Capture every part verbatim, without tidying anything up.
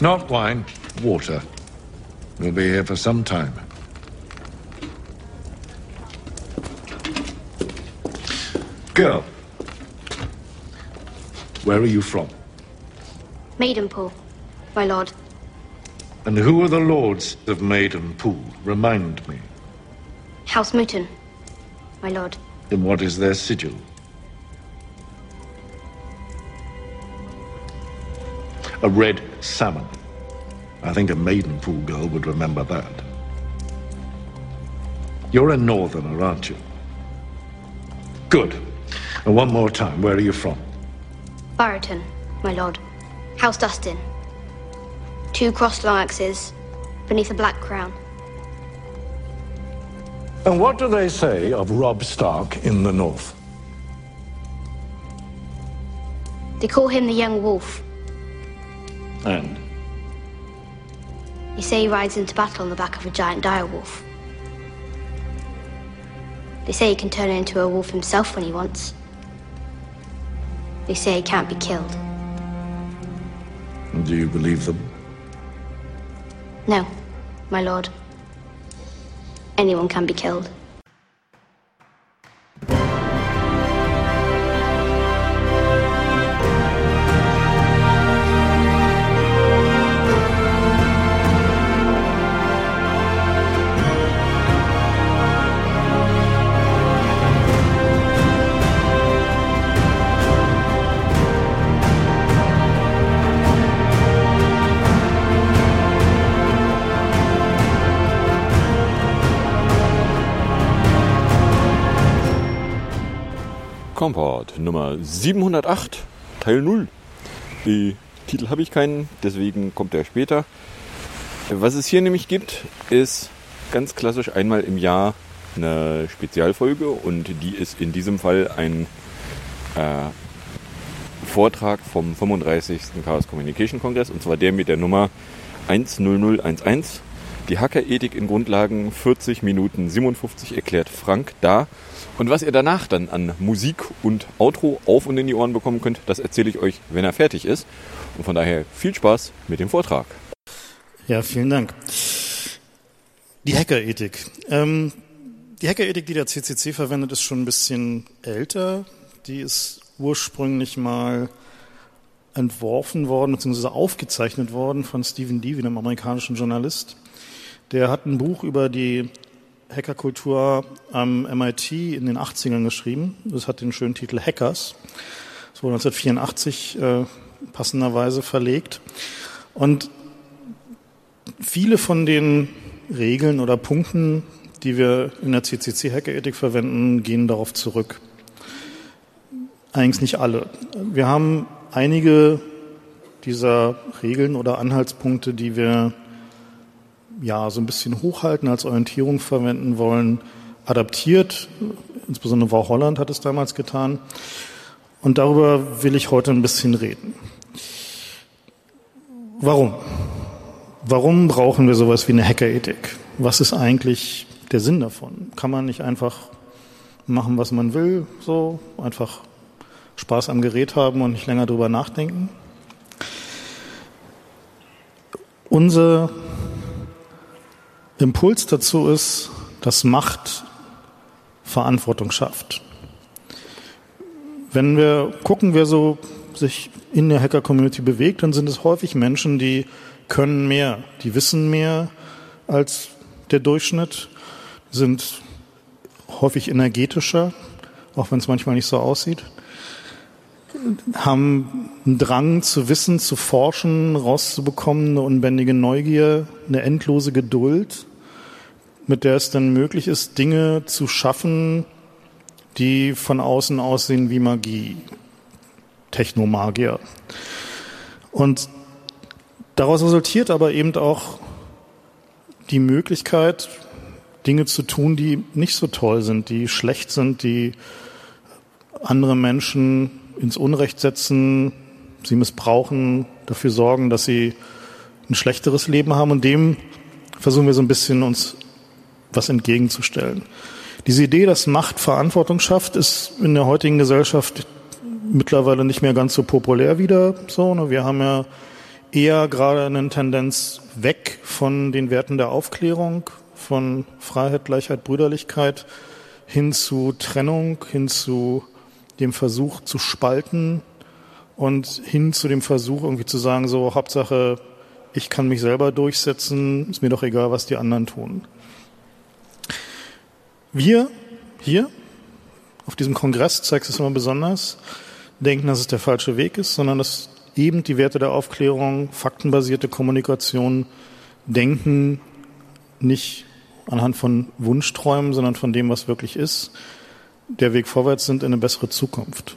Not wine, water. We'll be here for some time. Girl, where are you from? Maidenpool, my lord. And who are the lords of Maidenpool? Remind me. House Mouton, my lord. And what is their sigil? A red salmon. I think a Maidenpool girl would remember that. You're a northerner, aren't you? Good. And one more time, where are you from? Barrington, my lord. House Dustin. Two crossed long axes beneath a black crown. And what do they say of Robb Stark in the north? They call him the Young Wolf. And? They say he rides into battle on the back of a giant dire wolf. They say he can turn into a wolf himself when he wants. They say he can't be killed. Do you believe them? No, my lord. Anyone can be killed. Komport Nummer siebenhundertacht, Teil null. Die Titel habe ich keinen, deswegen kommt er später. Was es hier nämlich gibt, ist ganz klassisch einmal im Jahr eine Spezialfolge und die ist in diesem Fall ein äh, Vortrag vom fünfunddreißigsten Chaos Communication Kongress, und zwar der mit der Nummer eins null null eins eins. Die Hackerethik in Grundlagen, vierzig Minuten siebenundfünfzig, erklärt Frank da. Und was ihr danach dann an Musik und Outro auf und in die Ohren bekommen könnt, das erzähle ich euch, wenn er fertig ist. Und von daher viel Spaß mit dem Vortrag. Ja, vielen Dank. Die Hackerethik. Ähm, die Hackerethik, die der C C C verwendet, ist schon ein bisschen älter. Die ist ursprünglich mal entworfen worden, beziehungsweise aufgezeichnet worden von Stephen Levy, einem amerikanischen Journalist. Der hat ein Buch über die Hackerkultur am M I T in den achtzigern geschrieben. Das hat den schönen Titel Hackers. Das wurde neunzehnhundertvierundachtzig äh, passenderweise verlegt. Und viele von den Regeln oder Punkten, die wir in der C C C-Hackerethik verwenden, gehen darauf zurück. Eigentlich nicht alle. Wir haben einige dieser Regeln oder Anhaltspunkte, die wir ja so ein bisschen hochhalten, als Orientierung verwenden wollen, adaptiert. Insbesondere Wow Holland hat es damals getan. Und darüber will ich heute ein bisschen reden. Warum? Warum brauchen wir sowas wie eine Hackerethik? Was ist eigentlich der Sinn davon? Kann man nicht einfach machen, was man will, so einfach Spaß am Gerät haben und nicht länger drüber nachdenken? Unser Impuls dazu ist, dass Macht Verantwortung schafft. Wenn wir gucken, wer so sich in der Hacker-Community bewegt, dann sind es häufig Menschen, die können mehr, die wissen mehr als der Durchschnitt, sind häufig energetischer, auch wenn es manchmal nicht so aussieht, haben einen Drang zu wissen, zu forschen, rauszubekommen, eine unbändige Neugier, eine endlose Geduld, mit der es dann möglich ist, Dinge zu schaffen, die von außen aussehen wie Magie, Technomagier. Und daraus resultiert aber eben auch die Möglichkeit, Dinge zu tun, die nicht so toll sind, die schlecht sind, die andere Menschen ins Unrecht setzen, sie missbrauchen, dafür sorgen, dass sie ein schlechteres Leben haben. Und dem versuchen wir so ein bisschen uns was entgegenzustellen. Diese Idee, dass Macht Verantwortung schafft, ist in der heutigen Gesellschaft mittlerweile nicht mehr ganz so populär wieder. So, ne? Wir haben ja eher gerade eine Tendenz weg von den Werten der Aufklärung, von Freiheit, Gleichheit, Brüderlichkeit hin zu Trennung, hin zu dem Versuch zu spalten und hin zu dem Versuch irgendwie zu sagen, so Hauptsache, ich kann mich selber durchsetzen, ist mir doch egal, was die anderen tun. Wir hier auf diesem Kongress, zeigt es immer besonders, denken, dass es der falsche Weg ist, sondern dass eben die Werte der Aufklärung, faktenbasierte Kommunikation, Denken nicht anhand von Wunschträumen, sondern von dem, was wirklich ist, der Weg vorwärts sind in eine bessere Zukunft.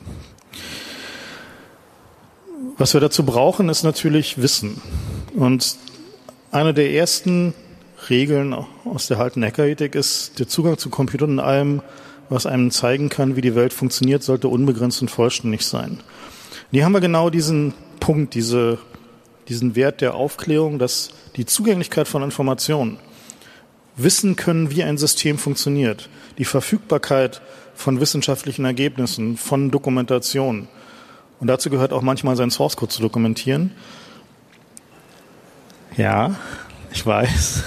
Was wir dazu brauchen, ist natürlich Wissen. Und eine der ersten Regeln aus der alten Hackerethik ist, der Zugang zu Computern und allem, was einem zeigen kann, wie die Welt funktioniert, sollte unbegrenzt und vollständig sein. Hier haben wir genau diesen Punkt, diese, diesen Wert der Aufklärung, dass die Zugänglichkeit von Informationen, wissen können, wie ein System funktioniert, die Verfügbarkeit von wissenschaftlichen Ergebnissen, von Dokumentation. Und dazu gehört auch manchmal seinen Source Code zu dokumentieren. Ja, ich weiß.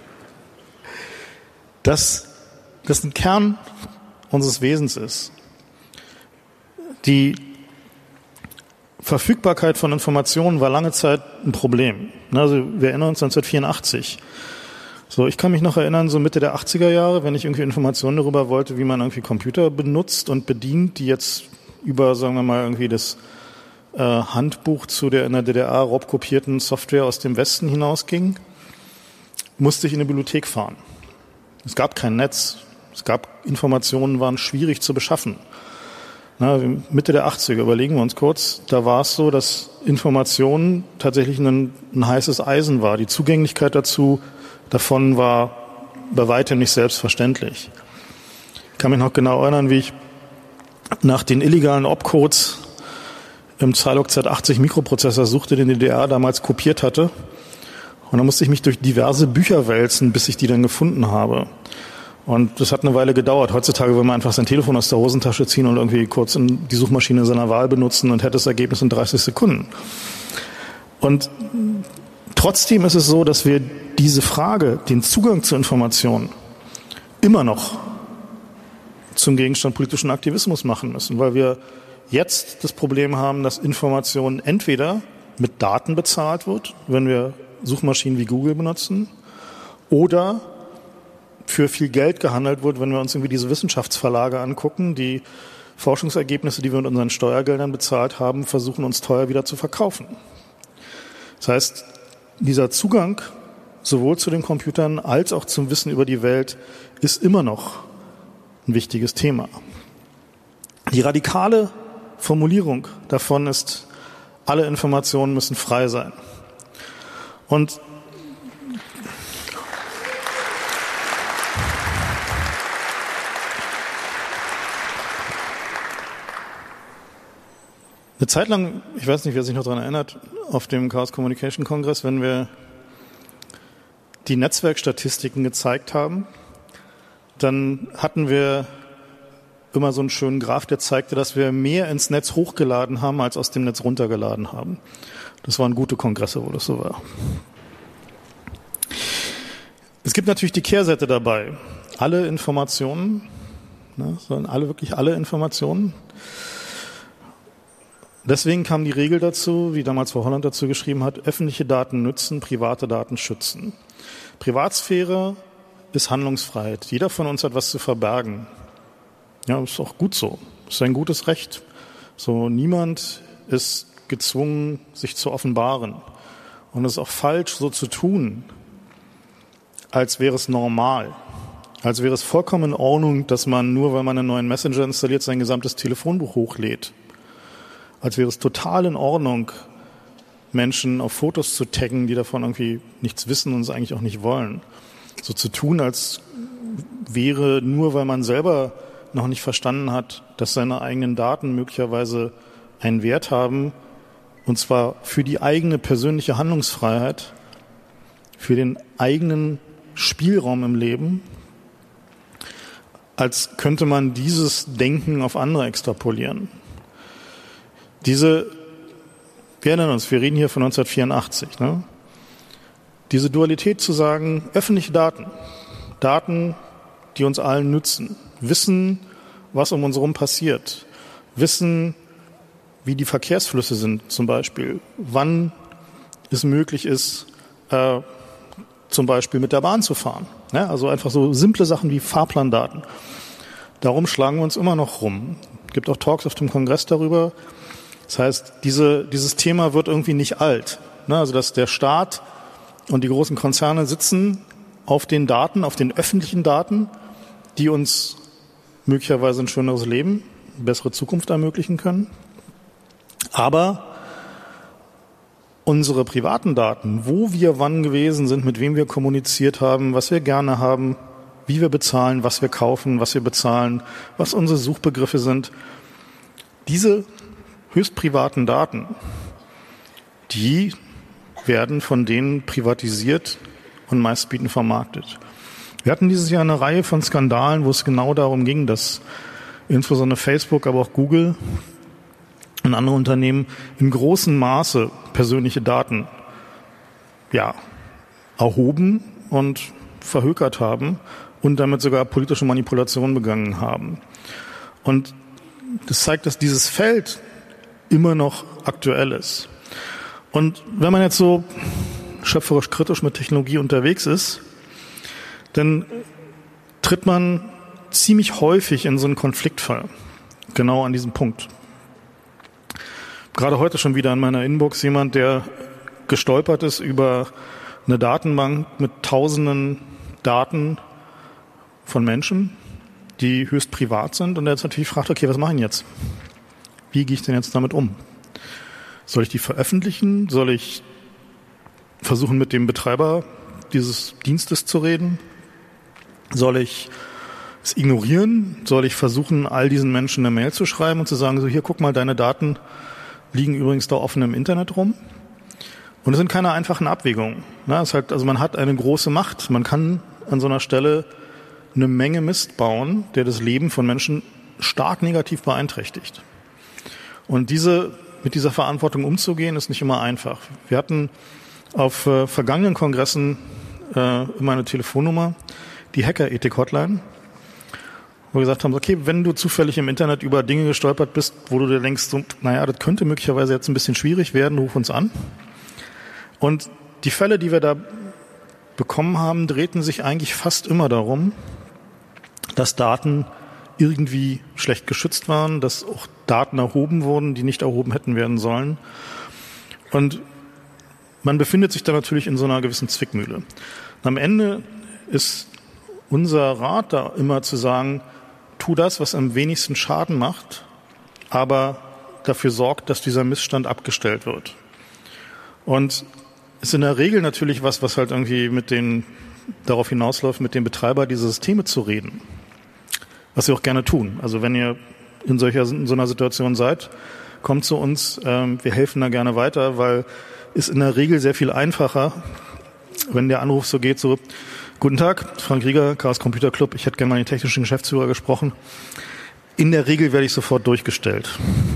Dass das ein Kern unseres Wesens ist. Die Verfügbarkeit von Informationen war lange Zeit ein Problem. Also wir erinnern uns neunzehnhundertvierundachtzig. So, ich kann mich noch erinnern, so Mitte der achtziger Jahre, wenn ich irgendwie Informationen darüber wollte, wie man irgendwie Computer benutzt und bedient, die jetzt über, sagen wir mal, irgendwie das äh, Handbuch zu der in der D D R raubkopierten Software aus dem Westen hinausging, musste ich in eine Bibliothek fahren. Es gab kein Netz. Es gab Informationen, waren schwierig zu beschaffen. Na, Mitte der achtziger, überlegen wir uns kurz, da war es so, dass Informationen tatsächlich ein, ein heißes Eisen war. Die Zugänglichkeit dazu, davon war bei weitem nicht selbstverständlich. Ich kann mich noch genau erinnern, wie ich nach den illegalen Opcodes im Zilog Z achtzig Mikroprozessor suchte, den die D D R damals kopiert hatte. Und dann musste ich mich durch diverse Bücher wälzen, bis ich die dann gefunden habe. Und das hat eine Weile gedauert. Heutzutage will man einfach sein Telefon aus der Hosentasche ziehen und irgendwie kurz in die Suchmaschine seiner Wahl benutzen und hätte das Ergebnis in dreißig Sekunden. Und trotzdem ist es so, dass wir diese Frage, den Zugang zu Informationen, immer noch zum Gegenstand politischen Aktivismus machen müssen, weil wir jetzt das Problem haben, dass Information entweder mit Daten bezahlt wird, wenn wir Suchmaschinen wie Google benutzen, oder für viel Geld gehandelt wird, wenn wir uns irgendwie diese Wissenschaftsverlage angucken, die Forschungsergebnisse, die wir mit unseren Steuergeldern bezahlt haben, versuchen uns teuer wieder zu verkaufen. Das heißt, dieser Zugang sowohl zu den Computern als auch zum Wissen über die Welt ist immer noch ein wichtiges Thema. Die radikale Formulierung davon ist, alle Informationen müssen frei sein. Und eine Zeit lang, ich weiß nicht, wer sich noch daran erinnert, auf dem Chaos Communication Kongress, wenn wir die Netzwerkstatistiken gezeigt haben, dann hatten wir immer so einen schönen Graph, der zeigte, dass wir mehr ins Netz hochgeladen haben, als aus dem Netz runtergeladen haben. Das waren gute Kongresse, wo das so war. Es gibt natürlich die Kehrseite dabei. Alle Informationen, ne, sollen alle wirklich alle Informationen. Deswegen kam die Regel dazu, wie damals Frau Holland dazu geschrieben hat, öffentliche Daten nützen, private Daten schützen. Privatsphäre ist Handlungsfreiheit. Jeder von uns hat was zu verbergen. Ja, ist auch gut so. Ist ein gutes Recht. So, niemand ist gezwungen, sich zu offenbaren. Und es ist auch falsch, so zu tun, als wäre es normal. Als wäre es vollkommen in Ordnung, dass man nur, weil man einen neuen Messenger installiert, sein gesamtes Telefonbuch hochlädt. Als wäre es total in Ordnung, Menschen auf Fotos zu taggen, die davon irgendwie nichts wissen und es eigentlich auch nicht wollen. So zu tun, als wäre nur, weil man selber noch nicht verstanden hat, dass seine eigenen Daten möglicherweise einen Wert haben, und zwar für die eigene persönliche Handlungsfreiheit, für den eigenen Spielraum im Leben, als könnte man dieses Denken auf andere extrapolieren. Diese Wir erinnern uns, wir reden hier von neunzehnhundertvierundachtzig. Ne? Diese Dualität zu sagen, öffentliche Daten, Daten, die uns allen nützen, wissen, was um uns herum passiert, wissen, wie die Verkehrsflüsse sind zum Beispiel, wann es möglich ist, äh, zum Beispiel mit der Bahn zu fahren. Ja, also einfach so simple Sachen wie Fahrplandaten. Darum schlagen wir uns immer noch rum. Es gibt auch Talks auf dem Kongress darüber. Das heißt, diese, dieses Thema wird irgendwie nicht alt. Ne? Also dass der Staat und die großen Konzerne sitzen auf den Daten, auf den öffentlichen Daten, die uns möglicherweise ein schöneres Leben, eine bessere Zukunft ermöglichen können. Aber unsere privaten Daten, wo wir wann gewesen sind, mit wem wir kommuniziert haben, was wir gerne haben, wie wir bezahlen, was wir kaufen, was wir bezahlen, was unsere Suchbegriffe sind, diese höchst privaten Daten, die werden von denen privatisiert und meistbietend vermarktet. Wir hatten dieses Jahr eine Reihe von Skandalen, wo es genau darum ging, dass insbesondere Facebook, aber auch Google und andere Unternehmen in großem Maße persönliche Daten ja, erhoben und verhökert haben und damit sogar politische Manipulationen begangen haben. Und das zeigt, dass dieses Feld immer noch aktuell ist. Und wenn man jetzt so schöpferisch kritisch mit Technologie unterwegs ist, dann tritt man ziemlich häufig in so einen Konfliktfall. Genau an diesem Punkt. Gerade heute schon wieder in meiner Inbox jemand, der gestolpert ist über eine Datenbank mit tausenden Daten von Menschen, die höchst privat sind. Und der jetzt natürlich fragt, okay, was mache ich jetzt? Wie gehe ich denn jetzt damit um? Soll ich die veröffentlichen? Soll ich versuchen, mit dem Betreiber dieses Dienstes zu reden? Soll ich es ignorieren? Soll ich versuchen, all diesen Menschen eine Mail zu schreiben und zu sagen, so hier, guck mal, deine Daten liegen übrigens da offen im Internet rum? Und es sind keine einfachen Abwägungen. Ja, es ist halt, also man hat eine große Macht. Man kann an so einer Stelle eine Menge Mist bauen, der das Leben von Menschen stark negativ beeinträchtigt. Und diese, mit dieser Verantwortung umzugehen, ist nicht immer einfach. Wir hatten auf äh, vergangenen Kongressen äh, immer eine Telefonnummer, die Hacker-Ethik-Hotline, wo wir gesagt haben, okay, wenn du zufällig im Internet über Dinge gestolpert bist, wo du dir denkst, so, naja, das könnte möglicherweise jetzt ein bisschen schwierig werden, ruf uns an. Und die Fälle, die wir da bekommen haben, drehten sich eigentlich fast immer darum, dass Daten irgendwie schlecht geschützt waren, dass auch Daten erhoben wurden, die nicht erhoben hätten werden sollen. Und man befindet sich da natürlich in so einer gewissen Zwickmühle. Und am Ende ist unser Rat da immer zu sagen, tu das, was am wenigsten Schaden macht, aber dafür sorgt, dass dieser Missstand abgestellt wird. Und ist in der Regel natürlich was, was halt irgendwie mit den, darauf hinausläuft, mit dem Betreiber dieser Systeme zu reden. Was wir auch gerne tun. Also wenn ihr in solcher, in so einer Situation seid, kommt zu uns, ähm, wir helfen da gerne weiter, weil ist in der Regel sehr viel einfacher, wenn der Anruf so geht, so, guten Tag, Frank Rieger, Chaos Computer Club, ich hätte gerne mal den technischen Geschäftsführer gesprochen. In der Regel werde ich sofort durchgestellt.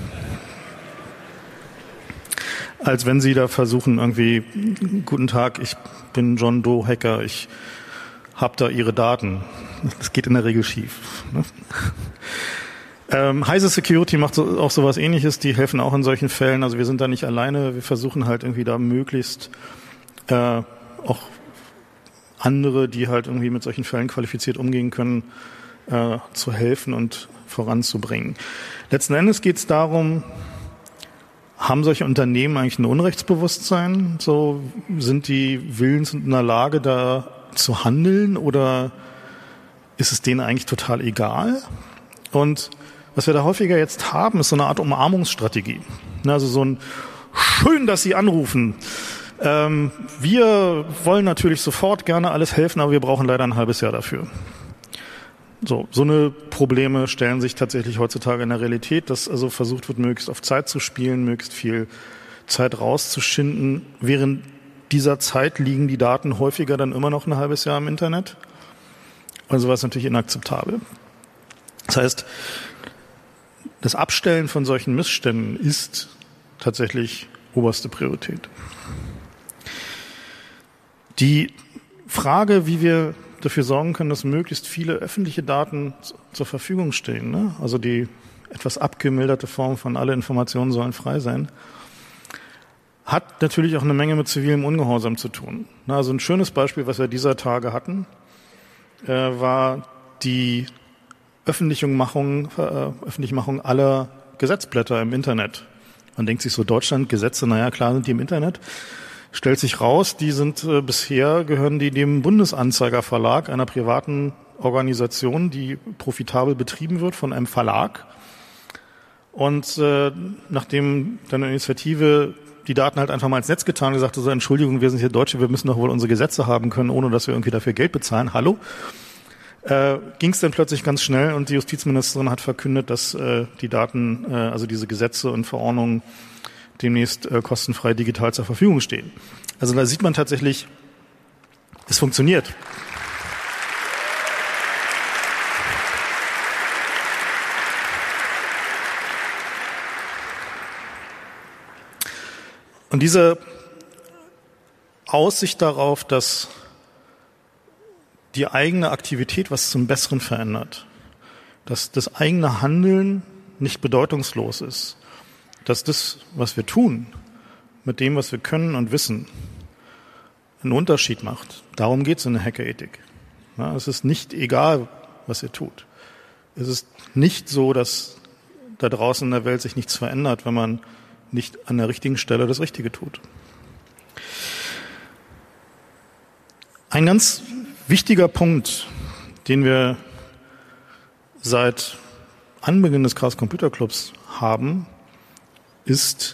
Als wenn Sie da versuchen, irgendwie, guten Tag, ich bin John Doe Hacker, ich habe da Ihre Daten. Das geht in der Regel schief. Ne? Ähm, Heise Security macht so, auch sowas Ähnliches, die helfen auch in solchen Fällen. Also wir sind da nicht alleine, wir versuchen halt irgendwie da möglichst äh, auch andere, die halt irgendwie mit solchen Fällen qualifiziert umgehen können, äh, zu helfen und voranzubringen. Letzten Endes geht es darum, haben solche Unternehmen eigentlich ein Unrechtsbewusstsein? So, sind die willens und in der Lage, da zu handeln, oder ist es denen eigentlich total egal? Und was wir da häufiger jetzt haben, ist so eine Art Umarmungsstrategie. Also so ein schön, dass Sie anrufen. Ähm, wir wollen natürlich sofort gerne alles helfen, aber wir brauchen leider ein halbes Jahr dafür. So, so eine Probleme stellen sich tatsächlich heutzutage in der Realität, dass also versucht wird, möglichst auf Zeit zu spielen, möglichst viel Zeit rauszuschinden. Während dieser Zeit liegen die Daten häufiger dann immer noch ein halbes Jahr im Internet. Also was natürlich inakzeptabel. Das heißt, das Abstellen von solchen Missständen ist tatsächlich oberste Priorität. Die Frage, wie wir dafür sorgen können, dass möglichst viele öffentliche Daten zur Verfügung stehen, ne? Also die etwas abgemilderte Form von alle Informationen sollen frei sein, hat natürlich auch eine Menge mit zivilem Ungehorsam zu tun. Also ein schönes Beispiel, was wir dieser Tage hatten, äh, war die Öffentlichmachung, äh, Öffentlichmachung aller Gesetzblätter im Internet. Man denkt sich so, Deutschland, Gesetze, naja, klar sind die im Internet. Stellt sich raus, die sind äh, bisher, gehören die dem Bundesanzeiger Verlag, einer privaten Organisation, die profitabel betrieben wird von einem Verlag. Und äh, nachdem dann eine Initiative die Daten halt einfach mal ins Netz getan und gesagt hat, so, Entschuldigung, wir sind hier Deutsche, wir müssen doch wohl unsere Gesetze haben können, ohne dass wir irgendwie dafür Geld bezahlen. Hallo? Äh, ging es dann plötzlich ganz schnell und die Justizministerin hat verkündet, dass äh, die Daten, äh, also diese Gesetze und Verordnungen demnächst äh, kostenfrei digital zur Verfügung stehen. Also da sieht man tatsächlich, es funktioniert. Und diese Aussicht darauf, dass die eigene Aktivität was zum Besseren verändert, dass das eigene Handeln nicht bedeutungslos ist, dass das, was wir tun, mit dem, was wir können und wissen, einen Unterschied macht. Darum geht es in der Hackerethik. Ja, es ist nicht egal, was ihr tut. Es ist nicht so, dass da draußen in der Welt sich nichts verändert, wenn man nicht an der richtigen Stelle das Richtige tut. Ein ganz wichtiger Punkt, den wir seit Anbeginn des Chaos Computer Clubs haben, ist,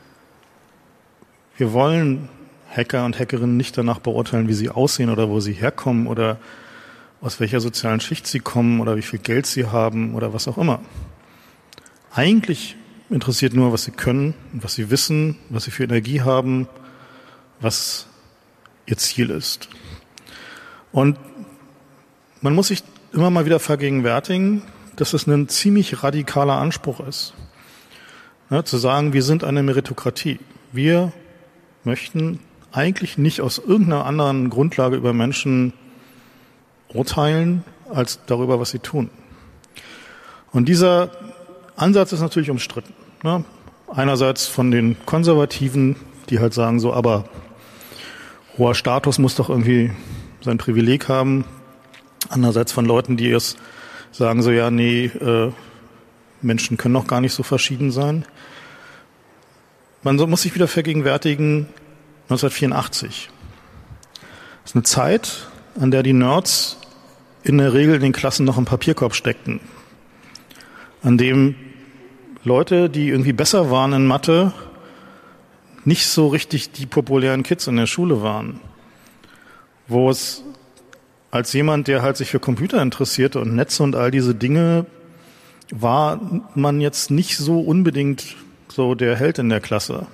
wir wollen Hacker und Hackerinnen nicht danach beurteilen, wie sie aussehen oder wo sie herkommen oder aus welcher sozialen Schicht sie kommen oder wie viel Geld sie haben oder was auch immer. Eigentlich interessiert nur, was sie können, was sie wissen, was sie für Energie haben, was ihr Ziel ist. Und man muss sich immer mal wieder vergegenwärtigen, dass es ein ziemlich radikaler Anspruch ist. Ja, zu sagen, wir sind eine Meritokratie. Wir möchten eigentlich nicht aus irgendeiner anderen Grundlage über Menschen urteilen, als darüber, was sie tun. Und dieser Ansatz ist natürlich umstritten. Ne? Einerseits von den Konservativen, die halt sagen so, aber hoher Status muss doch irgendwie sein Privileg haben. Andererseits von Leuten, die es sagen so, ja, nee, äh, Menschen können doch gar nicht so verschieden sein. Man muss sich wieder vergegenwärtigen, neunzehnhundertvierundachtzig. Das ist eine Zeit, an der die Nerds in der Regel in den Klassen noch im Papierkorb steckten. An dem Leute, die irgendwie besser waren in Mathe, nicht so richtig die populären Kids in der Schule waren. Wo es als jemand, der halt sich für Computer interessierte und Netze und all diese Dinge, war man jetzt nicht so unbedingt so der Held in der Klasse.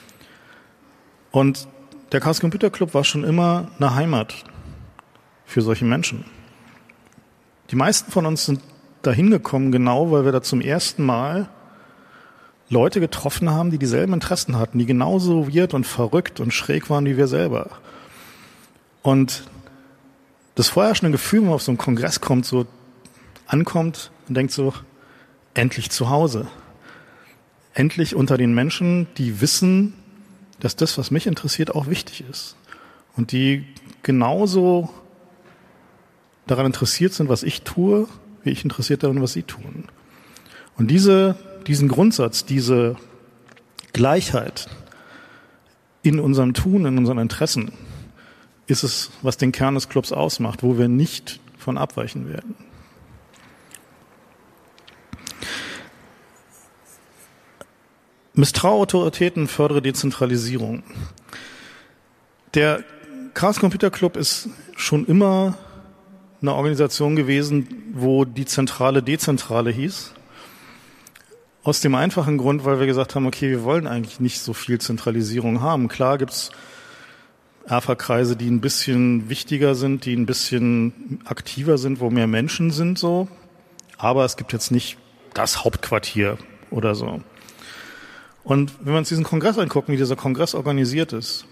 Und der Chaos Computer Club war schon immer eine Heimat für solche Menschen. Die meisten von uns sind dahin gekommen, genau weil wir da zum ersten Mal Leute getroffen haben, die dieselben Interessen hatten, die genauso weird und verrückt und schräg waren wie wir selber. Und das vorherrschende Gefühl, wenn man auf so einen Kongress kommt, so ankommt und denkt so, endlich zu Hause. Endlich unter den Menschen, die wissen, dass das, was mich interessiert, auch wichtig ist. Und die genauso daran interessiert sind, was ich tue, wie ich interessiert daran, was sie tun. Und diese, diesen Grundsatz, diese Gleichheit in unserem Tun, in unseren Interessen, ist es, was den Kern des Clubs ausmacht, wo wir nicht von abweichen werden. Misstraue Autoritäten, fördere Dezentralisierung. Der Chaos Computer Club ist schon immer eine Organisation gewesen, wo die Zentrale Dezentrale hieß. Aus dem einfachen Grund, weil wir gesagt haben, okay, wir wollen eigentlich nicht so viel Zentralisierung haben. Klar gibt's Erfa-Kreise, die ein bisschen wichtiger sind, die ein bisschen aktiver sind, wo mehr Menschen sind, so. Aber es gibt jetzt nicht das Hauptquartier oder so. Und wenn wir uns diesen Kongress angucken, wie dieser Kongress organisiert ist,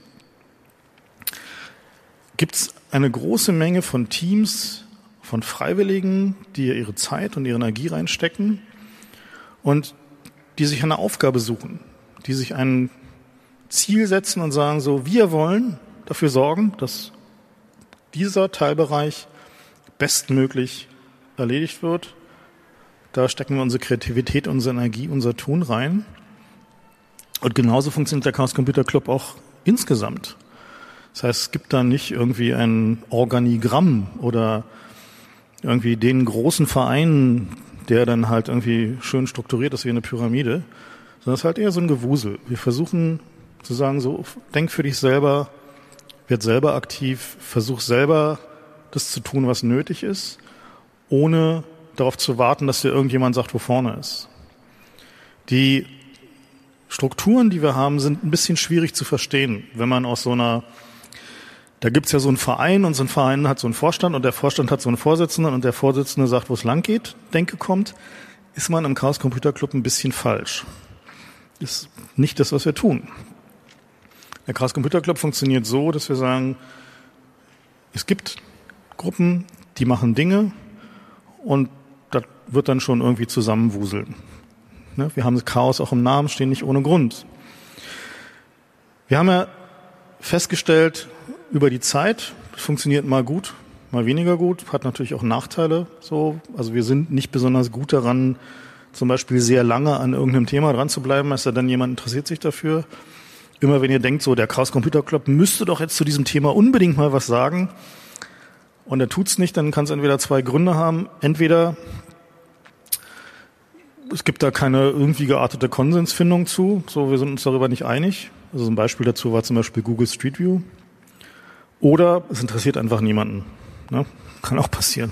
gibt es eine große Menge von Teams, von Freiwilligen, die ihre Zeit und ihre Energie reinstecken und die sich eine Aufgabe suchen, die sich ein Ziel setzen und sagen so, wir wollen dafür sorgen, dass dieser Teilbereich bestmöglich erledigt wird. Da stecken wir unsere Kreativität, unsere Energie, unser Tun rein. Und genauso funktioniert der Chaos Computer Club auch insgesamt. Das heißt, es gibt da nicht irgendwie ein Organigramm oder irgendwie den großen Verein, der dann halt irgendwie schön strukturiert ist wie eine Pyramide, sondern es ist halt eher so ein Gewusel. Wir versuchen zu sagen, so, denk für dich selber, werd selber aktiv, versuch selber das zu tun, was nötig ist, ohne darauf zu warten, dass dir irgendjemand sagt, wo vorne ist. Die Strukturen, die wir haben, sind ein bisschen schwierig zu verstehen, wenn man aus so einer, da gibt's ja so einen Verein und so ein Verein hat so einen Vorstand und der Vorstand hat so einen Vorsitzenden und der Vorsitzende sagt, wo es lang geht, denke kommt, ist man im Chaos Computer Club ein bisschen falsch. Ist nicht das, was wir tun. Der Chaos Computer Club funktioniert so, dass wir sagen, es gibt Gruppen, die machen Dinge und das wird dann schon irgendwie zusammenwuseln. Wir haben das Chaos auch im Namen, stehen nicht ohne Grund. Wir haben ja festgestellt, über die Zeit, das funktioniert mal gut, mal weniger gut, hat natürlich auch Nachteile. So, also wir sind nicht besonders gut daran, zum Beispiel sehr lange an irgendeinem Thema dran zu bleiben, als da dann jemand interessiert sich dafür. Immer wenn ihr denkt, so der Chaos Computer Club müsste doch jetzt zu diesem Thema unbedingt mal was sagen und er tut's nicht, dann kann es entweder zwei Gründe haben. Entweder es gibt da keine irgendwie geartete Konsensfindung zu, so wir sind uns darüber nicht einig. Also ein Beispiel dazu war zum Beispiel Google Street View. Oder es interessiert einfach niemanden. Ne? Kann auch passieren.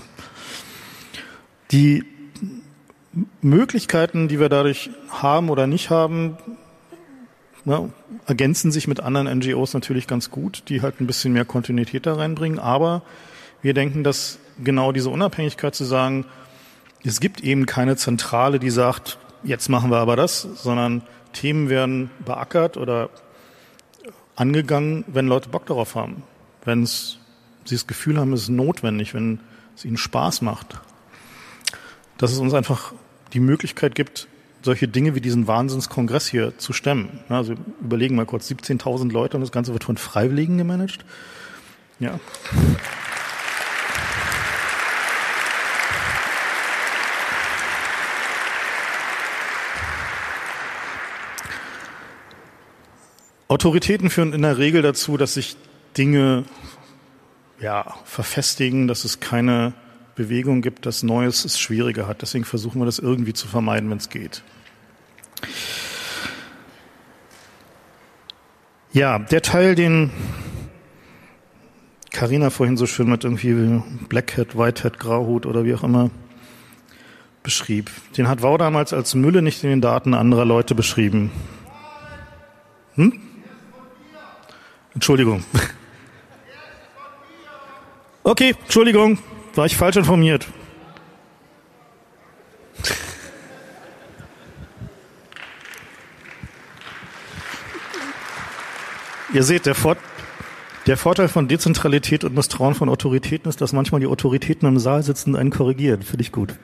Die Möglichkeiten, die wir dadurch haben oder nicht haben, ne, ergänzen sich mit anderen N G Os natürlich ganz gut, die halt ein bisschen mehr Kontinuität da reinbringen. Aber wir denken, dass genau diese Unabhängigkeit zu sagen, es gibt eben keine Zentrale, die sagt, jetzt machen wir aber das, sondern Themen werden beackert oder angegangen, wenn Leute Bock darauf haben. Wenn es, sie das Gefühl haben, es ist notwendig, wenn es ihnen Spaß macht. Dass es uns einfach die Möglichkeit gibt, solche Dinge wie diesen Wahnsinnskongress hier zu stemmen. Also überlegen mal kurz, siebzehntausend Leute und das Ganze wird von Freiwilligen gemanagt. Ja. Autoritäten führen in der Regel dazu, dass sich Dinge ja, verfestigen, dass es keine Bewegung gibt, dass Neues es schwieriger hat. Deswegen versuchen wir das irgendwie zu vermeiden, wenn es geht. Ja, der Teil, den Carina vorhin so schön mit irgendwie Black Hat, White Hat, Grauhut oder wie auch immer beschrieb, den hat Wau damals als Mülle nicht in den Daten anderer Leute beschrieben. Hm? Entschuldigung. Okay, Entschuldigung, war ich falsch informiert. Ihr seht, der, Vor- der Vorteil von Dezentralität und Misstrauen von Autoritäten ist, dass manchmal die Autoritäten im Saal sitzen und einen korrigieren. Finde ich gut.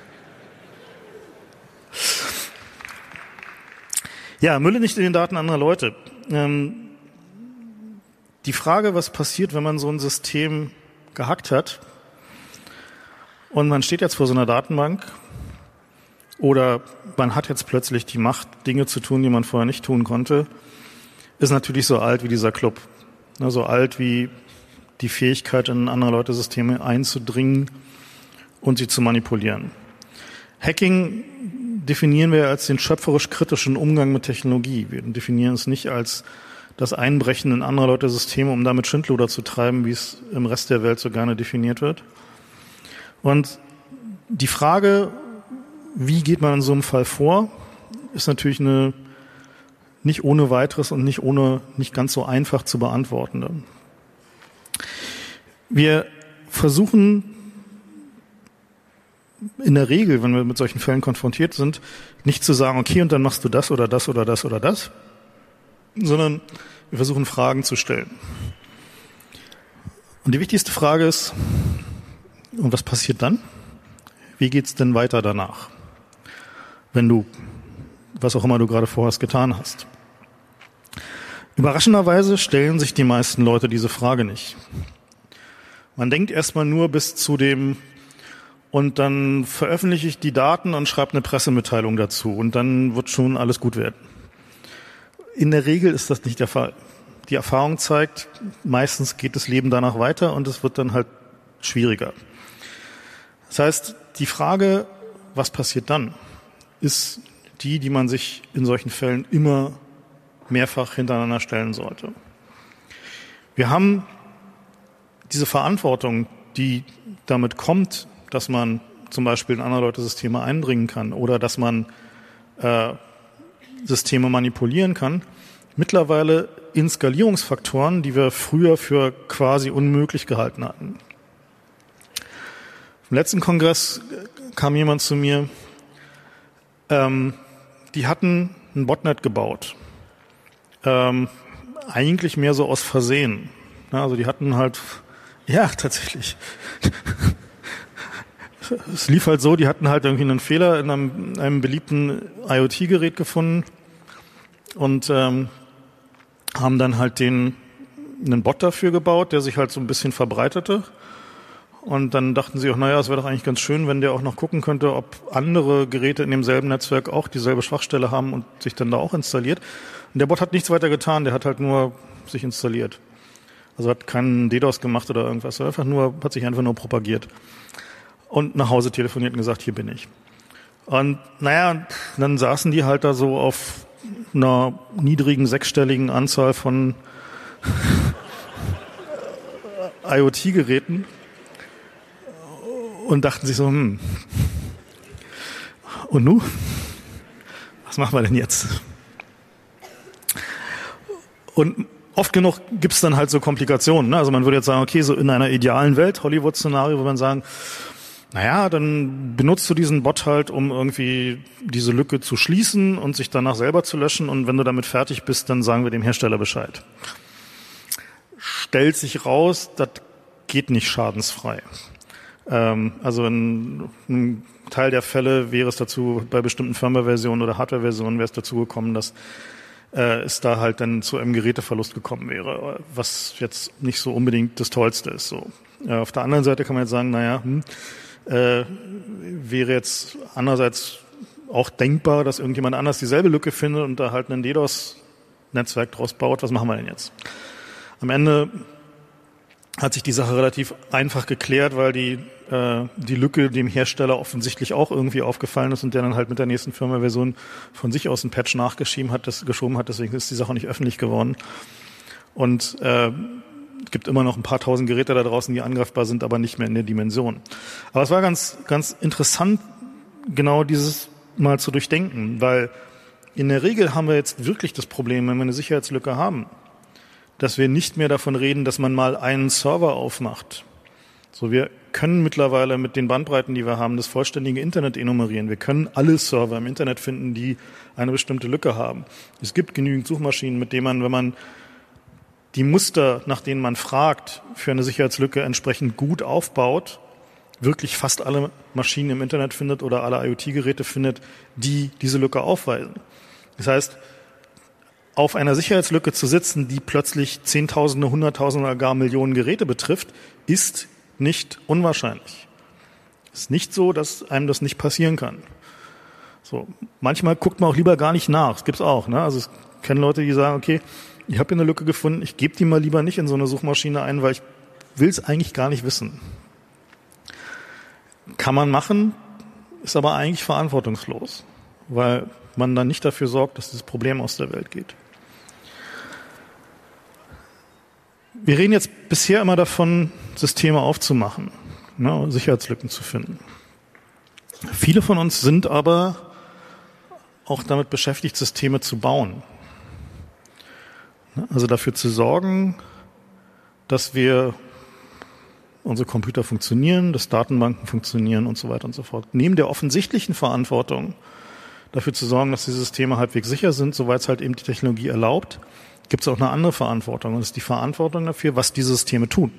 Ja, Mülle nicht in den Daten anderer Leute. Ähm, die Frage, was passiert, wenn man so ein System gehackt hat und man steht jetzt vor so einer Datenbank oder man hat jetzt plötzlich die Macht, Dinge zu tun, die man vorher nicht tun konnte, ist natürlich so alt wie dieser Club. So alt wie die Fähigkeit, in andere Leute Systeme einzudringen und sie zu manipulieren. Hacking definieren wir als den schöpferisch-kritischen Umgang mit Technologie. Wir definieren es nicht als das Einbrechen in andere Leute Systeme, um damit Schindluder zu treiben, wie es im Rest der Welt so gerne definiert wird. Und die Frage, wie geht man in so einem Fall vor, ist natürlich eine nicht ohne weiteres und nicht ohne, nicht ganz so einfach zu beantwortende. Wir versuchen in der Regel, wenn wir mit solchen Fällen konfrontiert sind, nicht zu sagen, okay, und dann machst du das oder das oder das oder das, sondern wir versuchen Fragen zu stellen. Und die wichtigste Frage ist, und was passiert dann? Wie geht's denn weiter danach? Wenn du, was auch immer du gerade vorhast, getan hast. Überraschenderweise stellen sich die meisten Leute diese Frage nicht. Man denkt erstmal nur bis zu dem, und dann veröffentliche ich die Daten und schreibe eine Pressemitteilung dazu und dann wird schon alles gut werden. In der Regel ist das nicht der Fall. Die Erfahrung zeigt, meistens geht das Leben danach weiter und es wird dann halt schwieriger. Das heißt, die Frage, was passiert dann, ist die, die man sich in solchen Fällen immer mehrfach hintereinander stellen sollte. Wir haben diese Verantwortung, die damit kommt, dass man zum Beispiel in andere Leute Systeme eindringen kann oder dass man äh, Systeme manipulieren kann, mittlerweile in Skalierungsfaktoren, die wir früher für quasi unmöglich gehalten hatten. Im letzten Kongress kam jemand zu mir, ähm, die hatten ein Botnet gebaut, ähm, eigentlich mehr so aus Versehen. Ja, also die hatten halt, ja tatsächlich, es lief halt so, die hatten halt irgendwie einen Fehler in einem, einem beliebten IoT-Gerät gefunden und ähm, haben dann halt den einen Bot dafür gebaut, der sich halt so ein bisschen verbreitete. Und dann dachten sie auch, naja, es wäre doch eigentlich ganz schön, wenn der auch noch gucken könnte, ob andere Geräte in demselben Netzwerk auch dieselbe Schwachstelle haben und sich dann da auch installiert. Und der Bot hat nichts weiter getan, der hat halt nur sich installiert. Also hat keinen DDoS gemacht oder irgendwas, einfach nur, hat sich einfach nur propagiert. Und nach Hause telefoniert und gesagt, hier bin ich. Und naja, dann saßen die halt da so auf einer niedrigen sechsstelligen Anzahl von IoT-Geräten und dachten sich so, hm, und nu? Was machen wir denn jetzt? Und oft genug gibt's dann halt so Komplikationen. Ne? Also man würde jetzt sagen, okay, so in einer idealen Welt, Hollywood-Szenario, würde man sagen, naja, dann benutzt du diesen Bot halt, um irgendwie diese Lücke zu schließen und sich danach selber zu löschen. Und wenn du damit fertig bist, dann sagen wir dem Hersteller Bescheid. Stellt sich raus, das geht nicht schadensfrei. Ähm, also in einem Teil der Fälle wäre es dazu, bei bestimmten Firmware-Versionen oder Hardware-Versionen wäre es dazu gekommen, dass äh, es da halt dann zu einem Geräteverlust gekommen wäre, was jetzt nicht so unbedingt das Tollste ist. So. Äh, auf der anderen Seite kann man jetzt sagen, naja, hm, Äh, wäre jetzt andererseits auch denkbar, dass irgendjemand anders dieselbe Lücke findet und da halt ein DDoS-Netzwerk draus baut. Was machen wir denn jetzt? Am Ende hat sich die Sache relativ einfach geklärt, weil die, äh, die Lücke dem Hersteller offensichtlich auch irgendwie aufgefallen ist und der dann halt mit der nächsten Firmware-Version von sich aus ein Patch nachgeschoben hat, das geschoben hat. Deswegen ist die Sache nicht öffentlich geworden. Und äh, es gibt immer noch ein paar tausend Geräte da draußen, die angreifbar sind, aber nicht mehr in der Dimension. Aber es war ganz, ganz interessant, genau dieses mal zu durchdenken, weil in der Regel haben wir jetzt wirklich das Problem, wenn wir eine Sicherheitslücke haben, dass wir nicht mehr davon reden, dass man mal einen Server aufmacht. So, wir können mittlerweile mit den Bandbreiten, die wir haben, das vollständige Internet enumerieren. Wir können alle Server im Internet finden, die eine bestimmte Lücke haben. Es gibt genügend Suchmaschinen, mit denen man, wenn man die Muster, nach denen man fragt, für eine Sicherheitslücke entsprechend gut aufbaut, wirklich fast alle Maschinen im Internet findet oder alle IoT-Geräte findet, die diese Lücke aufweisen. Das heißt, auf einer Sicherheitslücke zu sitzen, die plötzlich Zehntausende, Hunderttausende oder gar Millionen Geräte betrifft, ist nicht unwahrscheinlich. Es ist nicht so, dass einem das nicht passieren kann. So, manchmal guckt man auch lieber gar nicht nach. Das gibt's auch. Ne? Also es kennen Leute, die sagen, okay, ich habe hier eine Lücke gefunden, ich gebe die mal lieber nicht in so eine Suchmaschine ein, weil ich will es eigentlich gar nicht wissen. Kann man machen, ist aber eigentlich verantwortungslos, weil man dann nicht dafür sorgt, dass das Problem aus der Welt geht. Wir reden jetzt bisher immer davon, Systeme aufzumachen, ne, Sicherheitslücken zu finden. Viele von uns sind aber auch damit beschäftigt, Systeme zu bauen. Also dafür zu sorgen, dass wir unsere Computer funktionieren, dass Datenbanken funktionieren und so weiter und so fort. Neben der offensichtlichen Verantwortung, dafür zu sorgen, dass die Systeme halbwegs sicher sind, soweit es halt eben die Technologie erlaubt, gibt es auch eine andere Verantwortung. Und das ist die Verantwortung dafür, was diese Systeme tun.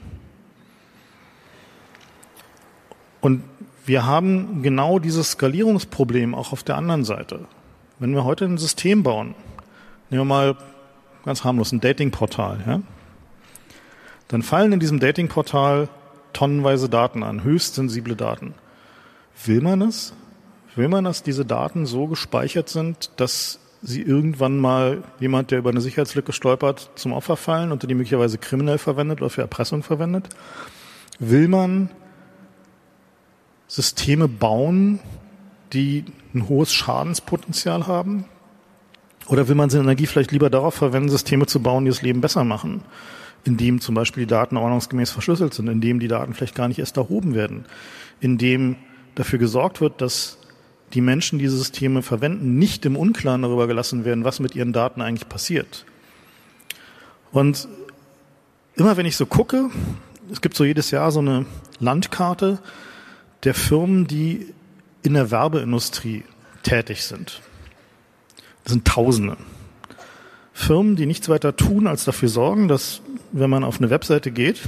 Und wir haben genau dieses Skalierungsproblem auch auf der anderen Seite. Wenn wir heute ein System bauen, nehmen wir mal ganz harmlos ein Datingportal, ja? Dann fallen in diesem Datingportal tonnenweise Daten an, höchst sensible Daten. Will man es? Will man, dass diese Daten so gespeichert sind, dass sie irgendwann mal jemand, der über eine Sicherheitslücke stolpert, zum Opfer fallen und die möglicherweise kriminell verwendet oder für Erpressung verwendet? Will man Systeme bauen, die ein hohes Schadenspotenzial haben? Oder will man seine Energie vielleicht lieber darauf verwenden, Systeme zu bauen, die das Leben besser machen? Indem zum Beispiel die Daten ordnungsgemäß verschlüsselt sind, indem die Daten vielleicht gar nicht erst erhoben werden, indem dafür gesorgt wird, dass die Menschen, die diese Systeme verwenden, nicht im Unklaren darüber gelassen werden, was mit ihren Daten eigentlich passiert. Und immer wenn ich so gucke, es gibt so jedes Jahr so eine Landkarte der Firmen, die in der Werbeindustrie tätig sind. Das sind Tausende. Firmen, die nichts weiter tun, als dafür sorgen, dass, wenn man auf eine Webseite geht,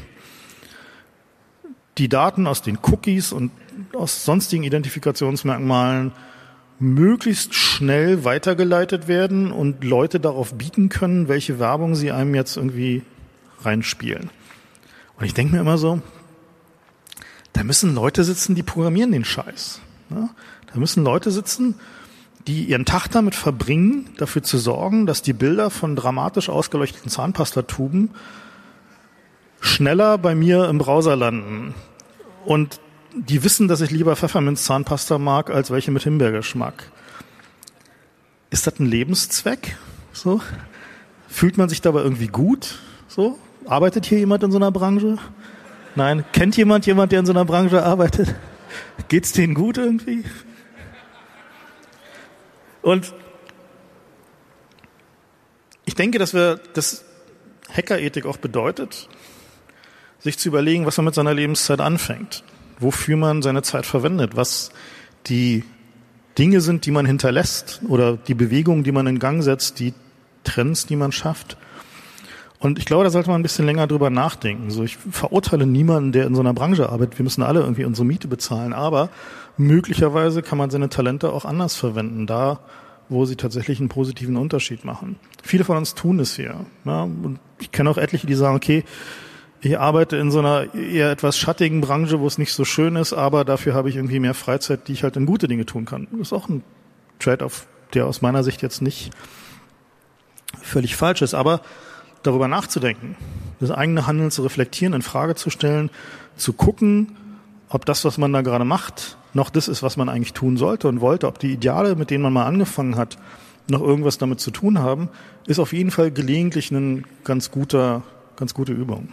die Daten aus den Cookies und aus sonstigen Identifikationsmerkmalen möglichst schnell weitergeleitet werden und Leute darauf bieten können, welche Werbung sie einem jetzt irgendwie reinspielen. Und ich denke mir immer so, da müssen Leute sitzen, die programmieren den Scheiß. Ja? Da müssen Leute sitzen, die ihren Tag damit verbringen, dafür zu sorgen, dass die Bilder von dramatisch ausgeleuchteten Zahnpastatuben schneller bei mir im Browser landen. Und die wissen, dass ich lieber Pfefferminz-Zahnpasta mag, als welche mit Himbeergeschmack. Ist das ein Lebenszweck? So? Fühlt man sich dabei irgendwie gut? So? Arbeitet hier jemand in so einer Branche? Nein? Kennt jemand jemand, der in so einer Branche arbeitet? Geht's denen gut irgendwie? Und ich denke, dass wir das Hackerethik auch bedeutet, sich zu überlegen, was man mit seiner Lebenszeit anfängt, wofür man seine Zeit verwendet, was die Dinge sind, die man hinterlässt oder die Bewegungen, die man in Gang setzt, die Trends, die man schafft. Und ich glaube, da sollte man ein bisschen länger drüber nachdenken. So, ich verurteile niemanden, der in so einer Branche arbeitet. Wir müssen alle irgendwie unsere Miete bezahlen, aber möglicherweise kann man seine Talente auch anders verwenden, da wo sie tatsächlich einen positiven Unterschied machen. Viele von uns tun es hier. Ja, und ich kenne auch etliche, die sagen, okay, ich arbeite in so einer eher etwas schattigen Branche, wo es nicht so schön ist, aber dafür habe ich irgendwie mehr Freizeit, die ich halt in gute Dinge tun kann. Das ist auch ein Trade-off, der aus meiner Sicht jetzt nicht völlig falsch ist, aber darüber nachzudenken, das eigene Handeln zu reflektieren, in Frage zu stellen, zu gucken, ob das, was man da gerade macht, noch das ist, was man eigentlich tun sollte und wollte, ob die Ideale, mit denen man mal angefangen hat, noch irgendwas damit zu tun haben, ist auf jeden Fall gelegentlich eine ganz guter, ganz gute Übung.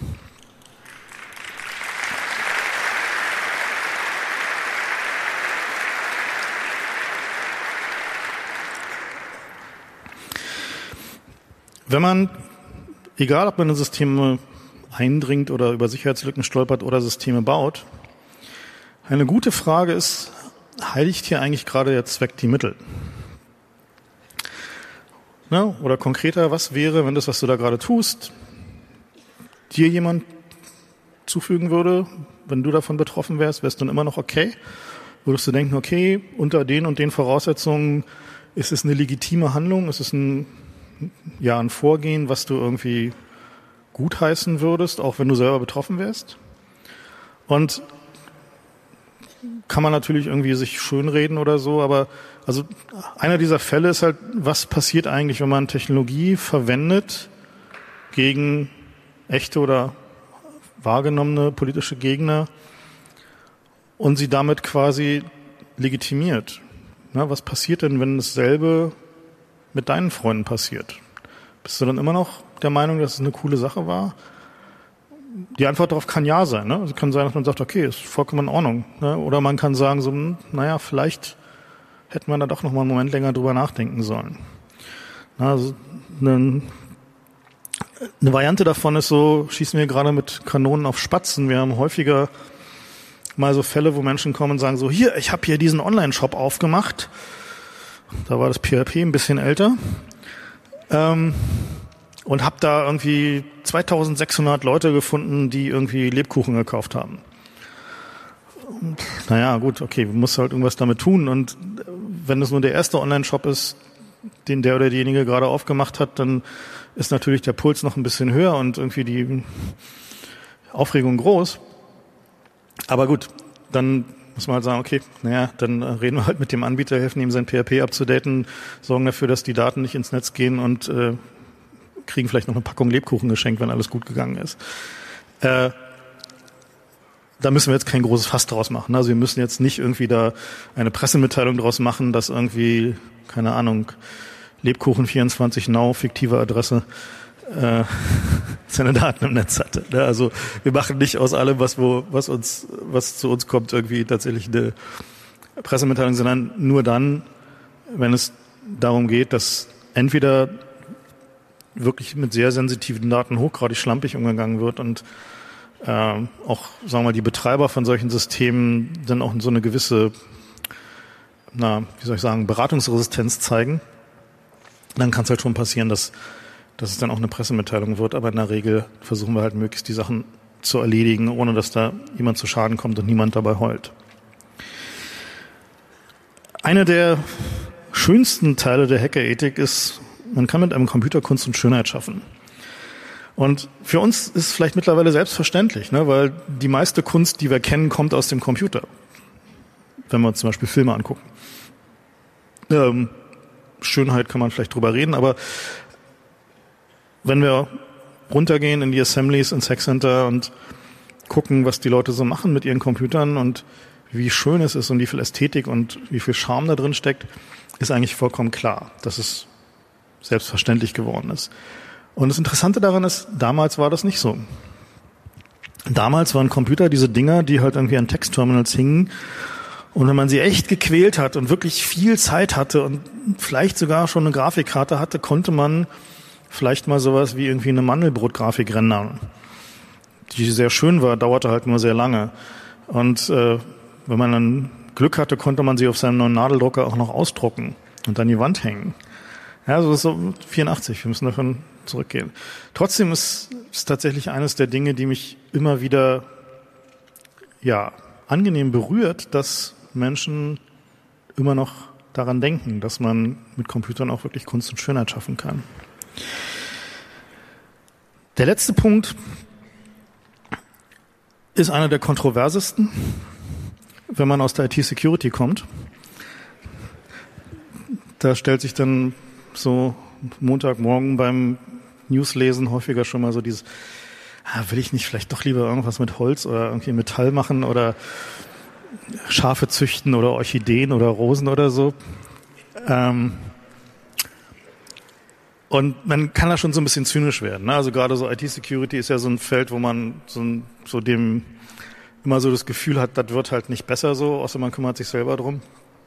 Wenn man, egal ob man in Systeme eindringt oder über Sicherheitslücken stolpert oder Systeme baut, eine gute Frage ist, heiligt hier eigentlich gerade der Zweck die Mittel? Na, oder konkreter, was wäre, wenn das, was du da gerade tust, dir jemand zufügen würde, wenn du davon betroffen wärst, wärst du dann immer noch okay? Würdest du denken, okay, unter den und den Voraussetzungen ist es eine legitime Handlung, ist es ein, ja, ein Vorgehen, was du irgendwie gutheißen würdest, auch wenn du selber betroffen wärst? Und kann man natürlich irgendwie sich schönreden oder so, aber also einer dieser Fälle ist halt, was passiert eigentlich, wenn man Technologie verwendet gegen echte oder wahrgenommene politische Gegner und sie damit quasi legitimiert? Na, was passiert denn, wenn dasselbe mit deinen Freunden passiert? Bist du dann immer noch der Meinung, dass es eine coole Sache war? Die Antwort darauf kann ja sein. Ne? Es kann sein, dass man sagt, okay, ist vollkommen in Ordnung. Ne? Oder man kann sagen, so, naja, vielleicht hätten wir da doch noch mal einen Moment länger drüber nachdenken sollen. Na, also, ein Eine Variante davon ist so, schießen wir gerade mit Kanonen auf Spatzen. Wir haben häufiger mal so Fälle, wo Menschen kommen und sagen so, hier, ich habe hier diesen Online-Shop aufgemacht. Da war das P H P ein bisschen älter. Ähm, und habe da irgendwie zweitausendsechshundert Leute gefunden, die irgendwie Lebkuchen gekauft haben. Und, naja, gut, okay, du musst halt irgendwas damit tun. Und wenn es nur der erste Online-Shop ist, den der oder diejenige gerade aufgemacht hat, dann ist natürlich der Puls noch ein bisschen höher und irgendwie die Aufregung groß. Aber gut, dann muss man halt sagen, okay, naja, dann reden wir halt mit dem Anbieter, helfen ihm sein P H P abzudaten, sorgen dafür, dass die Daten nicht ins Netz gehen und äh, kriegen vielleicht noch eine Packung Lebkuchen geschenkt, wenn alles gut gegangen ist. Äh, da müssen wir jetzt kein großes Fass draus machen. Also wir müssen jetzt nicht irgendwie da eine Pressemitteilung draus machen, dass irgendwie, keine Ahnung, Lebkuchen vierundzwanzig Now, fiktive Adresse, äh, seine Daten im Netz hatte. Also wir machen nicht aus allem, was wo, was uns, was zu uns kommt, irgendwie tatsächlich eine Pressemitteilung, sondern nur dann, wenn es darum geht, dass entweder wirklich mit sehr sensitiven Daten hochgradig schlampig umgegangen wird und äh, auch, sagen wir mal, die Betreiber von solchen Systemen dann auch so eine gewisse, na, wie soll ich sagen, Beratungsresistenz zeigen. Dann kann es halt schon passieren, dass, dass es dann auch eine Pressemitteilung wird. Aber in der Regel versuchen wir halt möglichst die Sachen zu erledigen, ohne dass da jemand zu Schaden kommt und niemand dabei heult. Einer der schönsten Teile der Hackerethik ist, man kann mit einem Computer Kunst und Schönheit schaffen. Und für uns ist es vielleicht mittlerweile selbstverständlich, ne, weil die meiste Kunst, die wir kennen, kommt aus dem Computer. Wenn wir uns zum Beispiel Filme angucken. Ähm, Schönheit kann man vielleicht drüber reden, aber wenn wir runtergehen in die Assemblies, ins Hackcenter und gucken, was die Leute so machen mit ihren Computern und wie schön es ist und wie viel Ästhetik und wie viel Charme da drin steckt, ist eigentlich vollkommen klar, dass es selbstverständlich geworden ist. Und das Interessante daran ist, damals war das nicht so. Damals waren Computer diese Dinger, die halt irgendwie an Textterminals hingen. Und wenn man sie echt gequält hat und wirklich viel Zeit hatte und vielleicht sogar schon eine Grafikkarte hatte, konnte man vielleicht mal sowas wie irgendwie eine Mandelbrot-Grafik rendern. Die sehr schön war, dauerte halt nur sehr lange. Und äh, wenn man dann Glück hatte, konnte man sie auf seinem neuen Nadeldrucker auch noch ausdrucken und an die Wand hängen. Ja, so ist so vierundachtzig, wir müssen davon zurückgehen. Trotzdem ist es tatsächlich eines der Dinge, die mich immer wieder ja angenehm berührt, dass Menschen immer noch daran denken, dass man mit Computern auch wirklich Kunst und Schönheit schaffen kann. Der letzte Punkt ist einer der kontroversesten, wenn man aus der I T-Security kommt. Da stellt sich dann so Montagmorgen beim Newslesen häufiger schon mal so dieses, ah, will ich nicht vielleicht doch lieber irgendwas mit Holz oder irgendwie Metall machen oder Schafe züchten oder Orchideen oder Rosen oder so. Ähm und man kann da schon so ein bisschen zynisch werden. Ne? Also gerade so I T-Security ist ja so ein Feld, wo man so, ein, so dem immer so das Gefühl hat, das wird halt nicht besser so, außer man kümmert sich selber drum.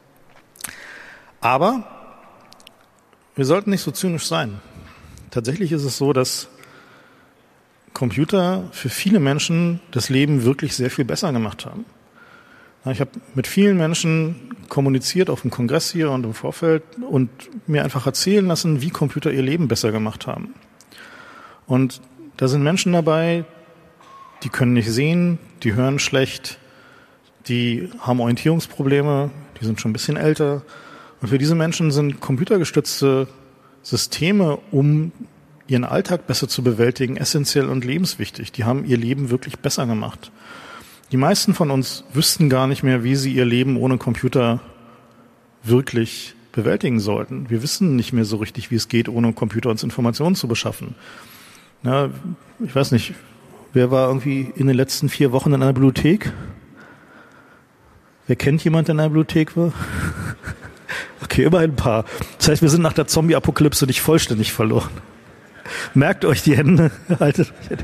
Aber wir sollten nicht so zynisch sein. Tatsächlich ist es so, dass Computer für viele Menschen das Leben wirklich sehr viel besser gemacht haben. Ich habe mit vielen Menschen kommuniziert auf dem Kongress hier und im Vorfeld und mir einfach erzählen lassen, wie Computer ihr Leben besser gemacht haben. Und da sind Menschen dabei, die können nicht sehen, die hören schlecht, die haben Orientierungsprobleme, die sind schon ein bisschen älter. Und für diese Menschen sind computergestützte Systeme, um ihren Alltag besser zu bewältigen, essentiell und lebenswichtig. Die haben ihr Leben wirklich besser gemacht. Die meisten von uns wüssten gar nicht mehr, wie sie ihr Leben ohne Computer wirklich bewältigen sollten. Wir wissen nicht mehr so richtig, wie es geht, ohne Computer uns Informationen zu beschaffen. Ja, ich weiß nicht, wer war irgendwie in den letzten vier Wochen in einer Bibliothek? Wer kennt jemand, der in einer Bibliothek war? Okay, immer ein paar. Das heißt, wir sind nach der Zombie-Apokalypse nicht vollständig verloren. Merkt euch die Hände, haltet euch.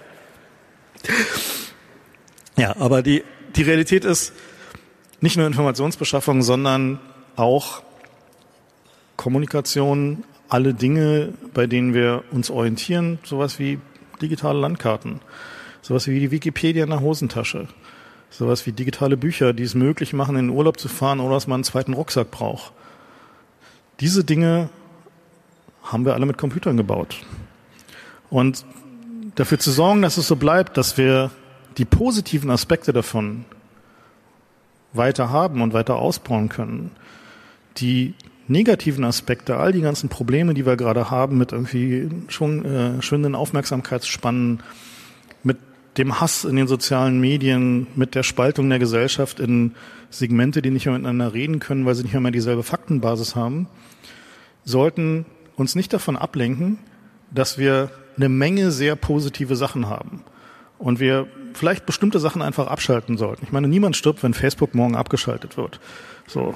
Ja, aber die, die Realität ist nicht nur Informationsbeschaffung, sondern auch Kommunikation, alle Dinge, bei denen wir uns orientieren, sowas wie digitale Landkarten, sowas wie die Wikipedia in der Hosentasche, sowas wie digitale Bücher, die es möglich machen, in den Urlaub zu fahren, ohne dass man einen zweiten Rucksack braucht. Diese Dinge haben wir alle mit Computern gebaut. Und dafür zu sorgen, dass es so bleibt, dass wir die positiven Aspekte davon weiter haben und weiter ausbauen können, die negativen Aspekte, all die ganzen Probleme, die wir gerade haben mit irgendwie schon äh, schwindenden Aufmerksamkeitsspannen, mit dem Hass in den sozialen Medien, mit der Spaltung der Gesellschaft in Segmente, die nicht mehr miteinander reden können, weil sie nicht mehr dieselbe Faktenbasis haben, sollten uns nicht davon ablenken, dass wir eine Menge sehr positive Sachen haben und wir vielleicht bestimmte Sachen einfach abschalten sollten. Ich meine, niemand stirbt, wenn Facebook morgen abgeschaltet wird. So.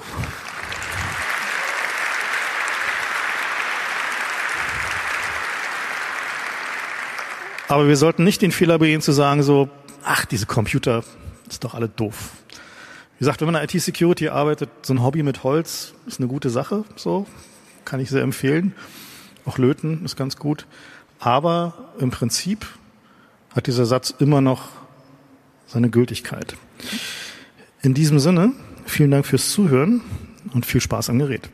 Aber wir sollten nicht den Fehler begehen zu sagen so, ach, diese Computer, ist doch alle doof. Wie gesagt, wenn man in der I T-Security arbeitet, so ein Hobby mit Holz ist eine gute Sache, so, kann ich sehr empfehlen. Auch Löten ist ganz gut. Aber im Prinzip hat dieser Satz immer noch seine Gültigkeit. In diesem Sinne, vielen Dank fürs Zuhören und viel Spaß am Gerät.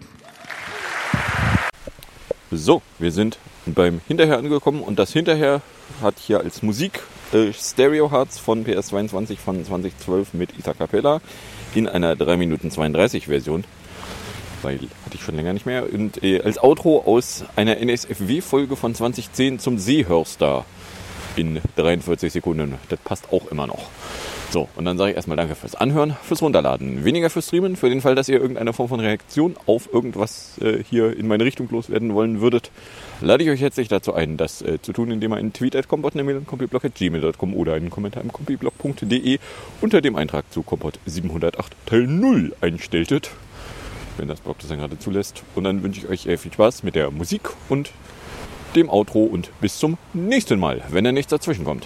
So, wir sind beim Hinterher angekommen und das Hinterher hat hier als Musik äh, Stereo Hearts von P S zweiundzwanzig von zweitausendzwölf mit Isa Capella in einer drei Minuten zweiunddreißig Version. Weil hatte ich schon länger nicht mehr. Und äh, als Outro aus einer N S F W-Folge von zweitausendzehn zum Seehörstar in dreiundvierzig Sekunden. Das passt auch immer noch. So, und dann sage ich erstmal danke fürs Anhören, fürs Runterladen. Weniger fürs Streamen, für den Fall, dass ihr irgendeine Form von Reaktion auf irgendwas äh, hier in meine Richtung loswerden wollen würdet, lade ich euch herzlich dazu ein, das äh, zu tun, indem ihr einen Tweet at kompott, eine Mail an kompiblog at gmail punkt com oder einen Kommentar im kompiblog punkt de unter dem Eintrag zu Kompott siebenhundertacht Teil null einstelltet. Wenn das Blog das dann gerade zulässt. Und dann wünsche ich euch äh, viel Spaß mit der Musik und dem Outro und bis zum nächsten Mal, wenn da nichts dazwischen kommt.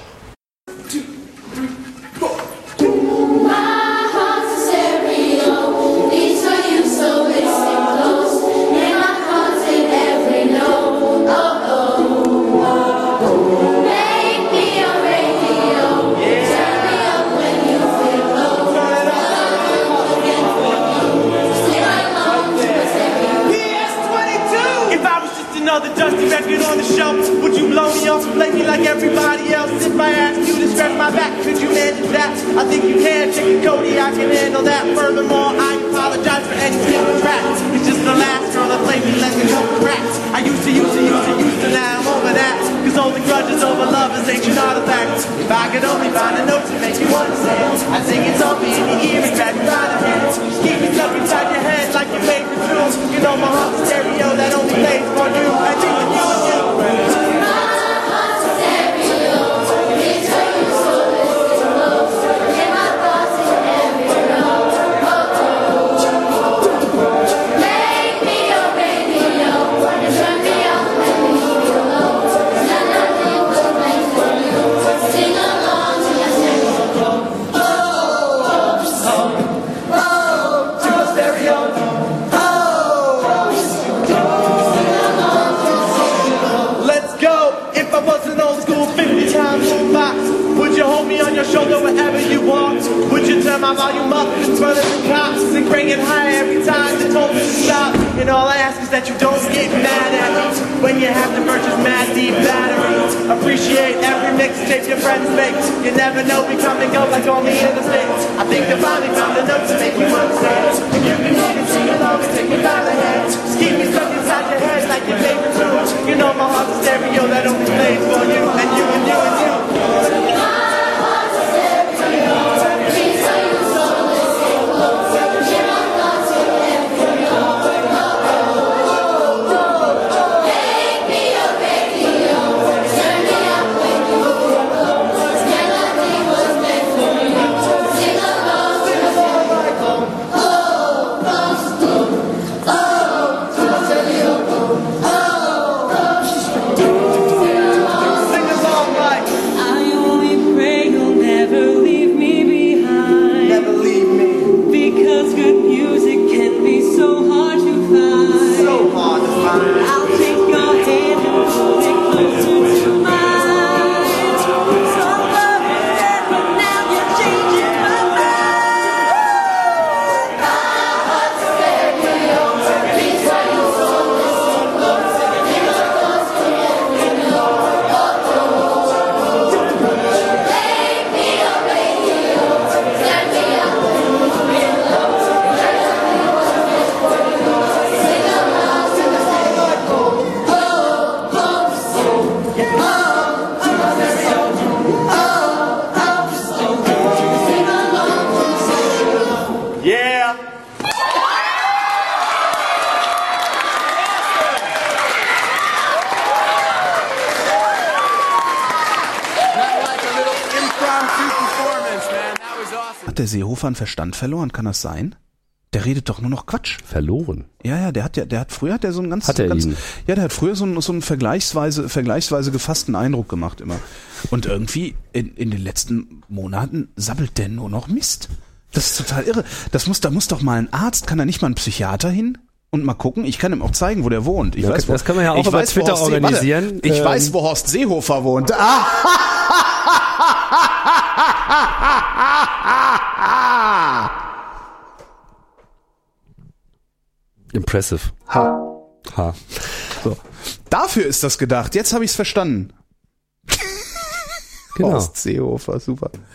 Another dusty record on the shelf. Would you blow me off, play me like everybody else? If I asked you to scratch my back, could you manage that? I think you can, chicken Cody, I can handle that. Furthermore, I apologize for any skipping tracks. It's just the last girl that played me, let me go cracks. I used to, used to, used to, used to, now I'm over that. Cause holding grudges over love is ancient artifacts. If I could only find a note to make you understand, I sing it softly in your ear and grab you by the hand. Just keep me stuck inside your head like your favorite tune. You know my heart's a stereo that only plays for you. I think of you and you. Shoulder wherever you walk. Would you turn my volume up in front of the cops and bring it higher every time they told me to stop? And all I ask is that you don't get mad at me when you have to purchase mad deep batteries. Appreciate every mixtape your friends make. You never know, we come and go like on the interstate. I think I finally found a note to make you understand. If you can hear me sing along and take me by the hand, just keep me stuck inside your head like your favorite tune. You know my heart's a stereo that only plays for you and you and you and you. Sing along. hat der Seehofer einen Verstand verloren? Kann das sein? Der redet doch nur noch Quatsch. Verloren? Ja, ja, der hat ja, der hat früher hat der so einen ganz, hat er ganz ihn? ja, der hat früher so einen, so einen vergleichsweise, vergleichsweise gefassten Eindruck gemacht immer. Und irgendwie in, in den letzten Monaten sabbelt der nur noch Mist. Das ist total irre. Das muss, da muss doch mal ein Arzt, kann da nicht mal ein Psychiater hin? Und mal gucken, ich kann ihm auch zeigen, wo der wohnt. Ich ja, weiß, wo, das kann man ja auch ich über weiß, Twitter Horst organisieren. See, warte, ich ähm, weiß, wo Horst Seehofer wohnt. Ah! Impressive. Ha. Ha. So. Dafür ist das gedacht. Jetzt habe ich es verstanden. Genau. Horst Seehofer, super.